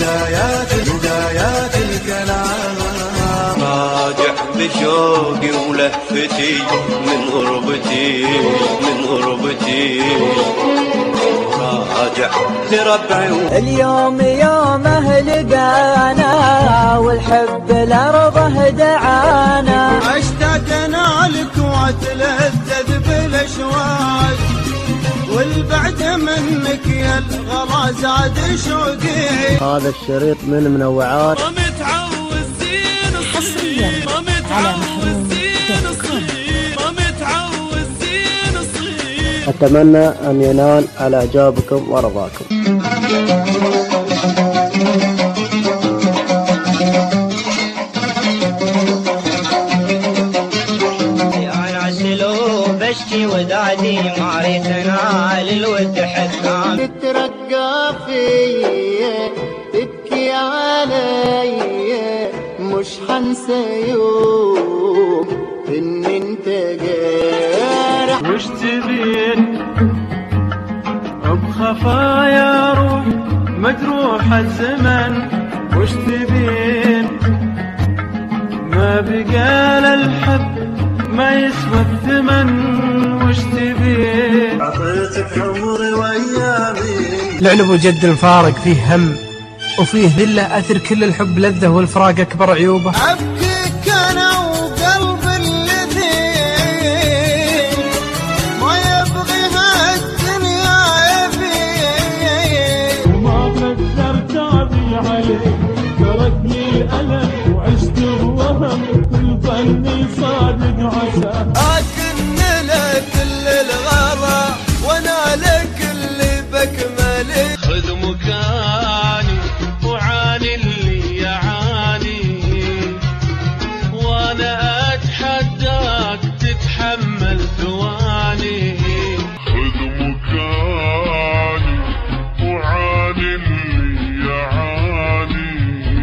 بدايات الكلام. راجع بشوقي ولهفتي من غربتي راجع لربعي. اليوم يومه لقانا والحب لأرضه دعانا. اشتقنا لك واتلذذ بالاشواق والبعد منك يا الغلا زاد شوقي. هذا الشريط من منوعات. متعوز زين الصغير متعوز زين الصغير متعوز زين الصغير. أتمنى أن ينال على إعجابكم ورضاكم. بشتي ودادي ما ريتنا للود حكام. تترقى فيا تبكي علي مش حنسى يوم إن انت جارح. وش تبين بخفايا روح مجروح الزمن. وش تبين ما بقى للحب ما يسوى الثمن. وش تبين عطيتك عمري وايامي. لعلب وجد الفارق فيه هم وفيه ذله، اثر كل الحب لذه والفراق اكبر عيوبه. ابكيك انا وقلب الذين ما يبغيها الدنيا يبين. وما قدرت ابي عليك تركني الالم وعشت بوهم كل ظني صادق عسى. اكن لك كل الغلا وانا لك اللي بكملي. خذ مكاني وعاني اللي يعاني وانا اتحداك تتحمل ثواني. خذ مكاني وعاني اللي يعاني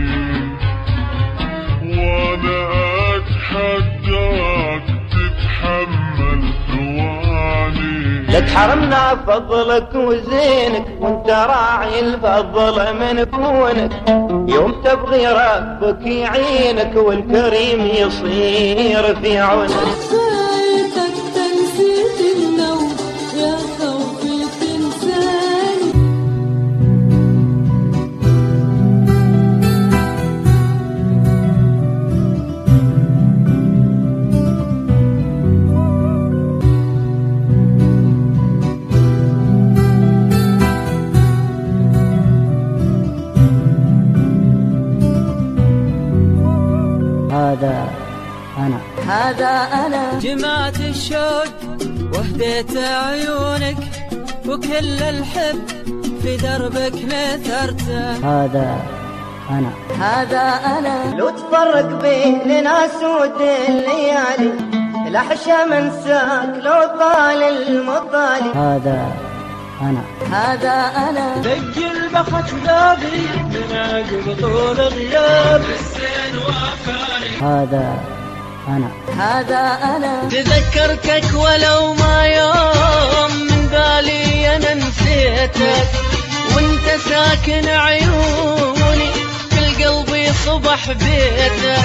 وانا اتحداك تتحمل ثواني. لا تحرمنا فضلك وزينك وانت راعي الفضل من كونك. يوم تبغي ربك يعينك والكريم يصير في عونك. خايفك تنسيت النوم يا خوفي تنساني. هذا أنا جمعت الشوق وهديت عيونك وكل الحب في دربك نثرته. هذا أنا لو تفرق بيننا سود الليالي الأحشى منساك لو طال المطالي. هذا أنا سجل بخت بابي من عقب طول غياب الزين وفاني. هذا أنا تذكرتك ولو ما يوم من بالي أنا نسيتك وانت ساكن عيوني كل قلبي صبح بيتك.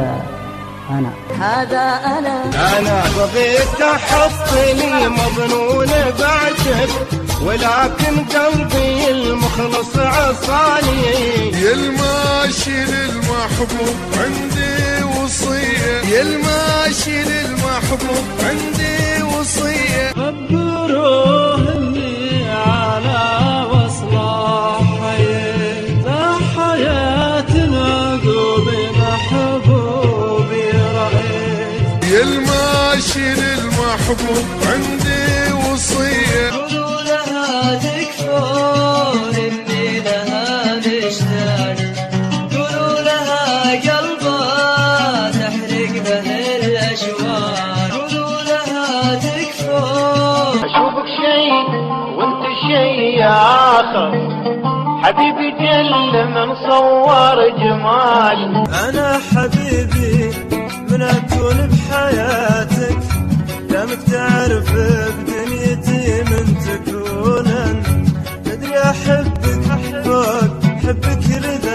هذا أنا بغيت أحطني مظنون بعدك ولكن قلبي المخلص عصاني. يا الماشي للمحبوب عندي وصية. يا الماشي للمحبوب عندي وصية. خبروه اني على وصله حياة حياة عقوبي محبوبي رأيت. يا الماشي للمحبوب عندي وصية. قولوا لها تكفون اني لها مشتاق. قولوا لها قلبها تحرق به الاشواق. قولوا لها تكفون. أشوفك شيء وانت شيء آخر حبيبي جل من صور جمال. أنا حبيبي من أكون بحياتك دامك تعرف بدنيتي من تكون. تدري أحبك فوق حبك لذا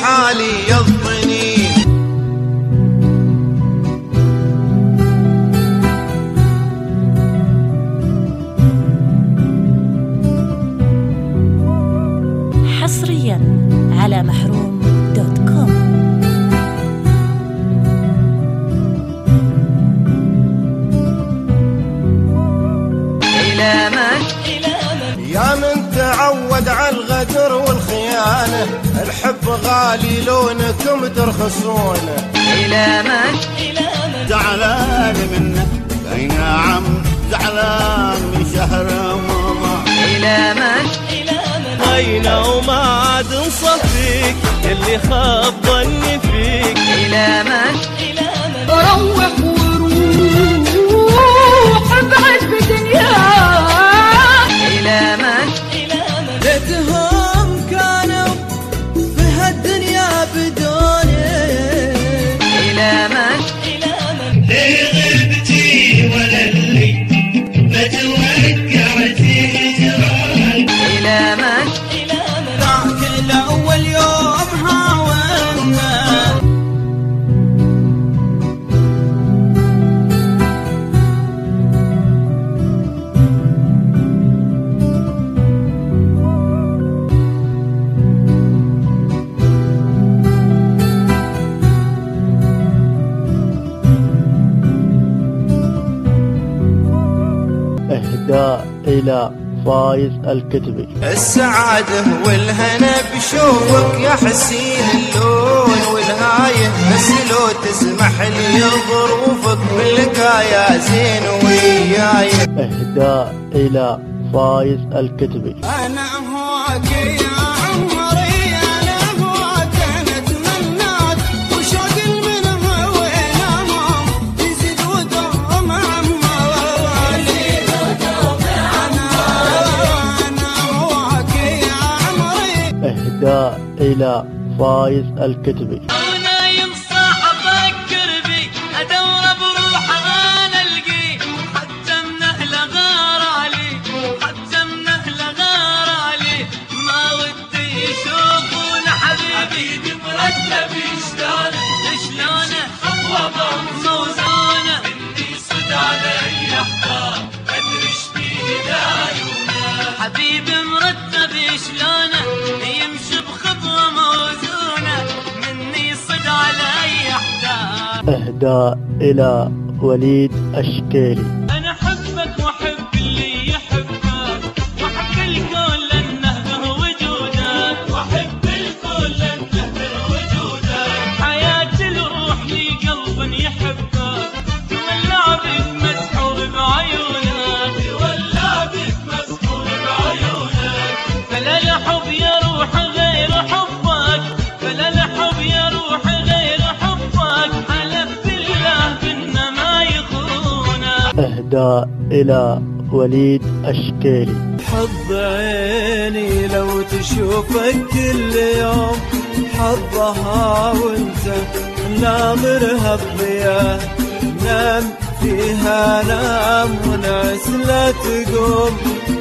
حالي يضنين. حصريا على محروم.com. يا من تعود على الغدر والخيانة، الحب غالي لونكم ترخصونه. إلى من زعلان منك اي نعم، زعلان من شهر رمضان. إلى من هينا وما عاد نصفيك اللي خاب ظني فيك. إلى من روح وروح ابعد بدنياك. إلى من ليتهم كانوا في هالدنيا بدوني. إلى من ليه غبتي ولا اللي ما توقعتي هجران. إلى من ذاك الأول يوم هاونا. إهداء إلى فايز الكتبي. السعادة والهنا بشوفك يا حسين اللون والهاية، بس لو تسمح لي ظروفك باللقا يا زين وياي. إهداء إلى فايز الكتبي. أنا هواك يا عمري، أنا هواك نتمناك، وشوق من هوينا يزيد ودوم عمري. أنا هواك يا عمري. إهداء إلى فايز الكتبي. ونايم صاح افكر بي، ادور بروح انا القي، حتى من اهل غار علي، حتى من اهل غار علي، ما ودي يشوفون حبيبي مرتب شلونه شلونه وضع موزونه، اني صد علي احتار ادري ايش فيه دايونه، حبيبي مرتب شلونه يمشي بخطوه موزونه، مني صد علي احتار. إهداء إلى وليد الشكيلي. أنا أحبك وأحب اللي يحبك، وأحب الكون لأنه به وجودك، وأحب الكون لأنه به وجودك، حياتي الروح لي قلب يحبك، تولع بك مسحور بعيونك، تولع بك مسحور بعيونك، فلا الحب يا روح غير حبك، فلا الحب يا روح غير حبك، حلفت الله بأنه ما يخونك. إهداء إلى وليد الشكيلي. حظ عيني لو تشوفك كل يوم، حظها وانت نامرها بضياء، نام فيها نام ونعس لا تقوم،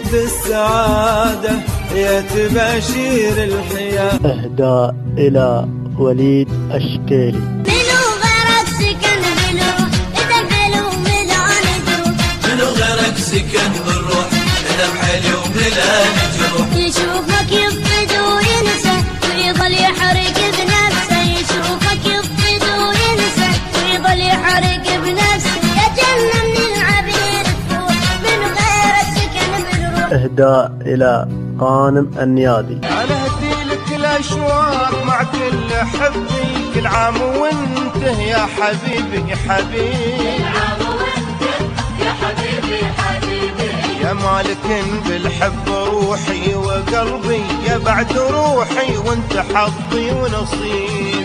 بالسعادة يا تباشير الحياة. إهداء إلى وليد الشكيلي. منو غيرك سكن بالروح، إذا بحلو ملا نجروح. منو غيرك سكن بالروح، إذا بحلو ملا نجروح، يشوفك يفقد وينسى ويظل يحرق بنفسه، يشوفك يفقد وينسى ويظل يحرق بنفسه، يا جنة من العبير تفوح. منو غيرك سكن بالروح. إهداء إلى غانم النيادي. أنا هديلك الأشواق مع كل حبي، كل عام وانت يا حبيبي يا حبيبي، يا مالك بالحب روحي وقلبي، يا بعد روحي وانت حظي ونصيبي،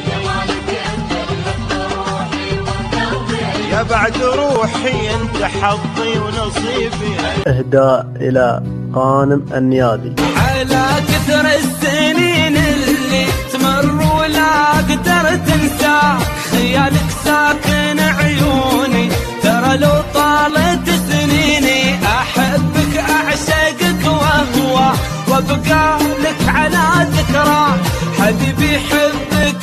يا بعد روحي انت حظي ونصيبي. إهداء إلى غانم النيادي. على كثر السنين اللي تمر ولا قدرت تنسى، خيالك ساكن عيوني، ترى لو طالت سنيني احبك اعشقك وهو، وابقى لك على ذكرى، حبيبي حبك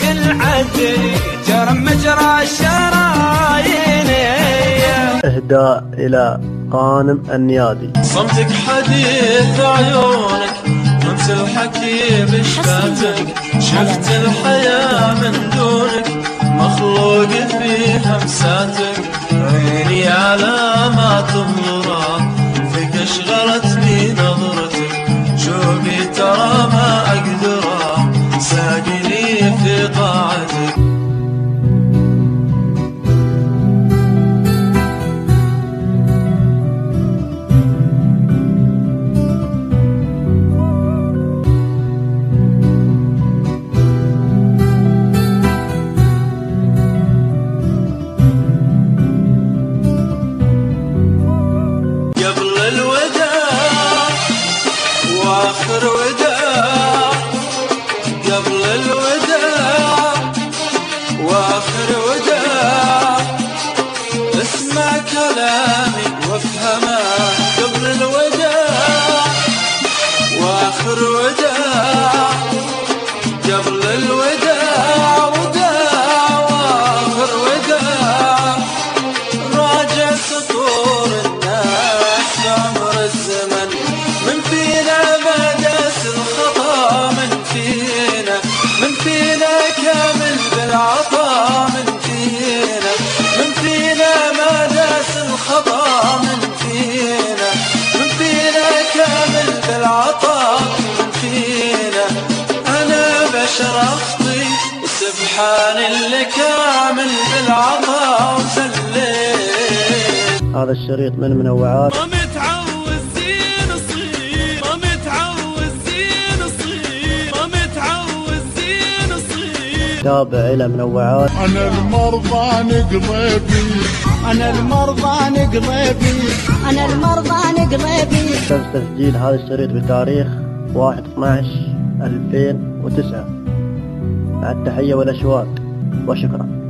أدري جرى مجرى الشرايين. إهداء إلى غانم النيادي. صمتك حديث عيونك وانت الحكي بشفاتك، شفت الحياة من دونك مخلوق في همساتك، عيني على ما تنظره فيك اشغلتني نظرتك، شوقي ترى ما اقدره ساقني في طاعتك. آخر وداع قبل الوداع وآخر وداع، اسمع كلامي وافهمه قبل الوداع وآخر وداع، قبل الوداع وداع وآخر وداع، راجع سطور الناس عمر الزمن من فينا الخطا، من فينا كامل بالعطاء، من فينا ما داس الخطا، من فينا كامل بالعطاء، من فينا أنا بشر أخطي سبحان اللي كامل بالعطاء وسلم. هذا الشريط من منوعات. تابع إلى منوعات. أنا المرضى نقضيبي، أنا المرضى نقضيبي، أنا المرضى نقضيبي. تم تسجيل هذا الشريط بتاريخ 1/12/2009. مع التحية والأشواق وشكرا.